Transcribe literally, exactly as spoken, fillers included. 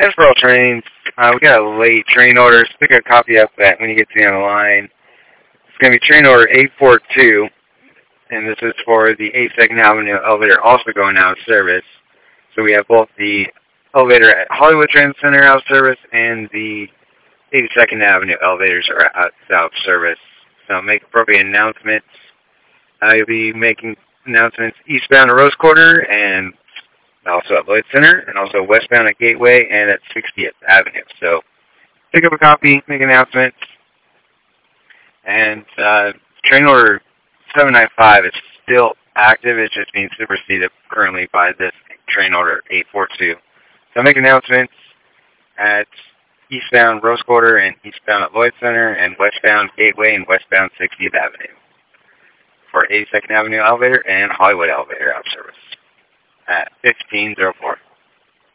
As for all trains, uh, we got a late train order, so pick a copy up that when you get to the end of the line. It's going to be train order eight four two, and this is for the eighty-second Avenue elevator also going out of service. So we have both the elevator at Hollywood Transit Center out of service and the eighty-second Avenue elevators are out, out of service. So make appropriate announcements. Uh, you'll be making announcements eastbound at Rose Quarter and also at Lloyd Center, and also westbound at Gateway and at sixtieth Avenue. So pick up a copy, make announcements. And uh, train order seven nine five is still active. It's just being superseded currently by this train order eight four two. So make announcements at eastbound Rose Quarter and eastbound at Lloyd Center and westbound Gateway and westbound sixtieth Avenue for eighty-second Avenue elevator and Hollywood elevator out of service at fifteen oh four.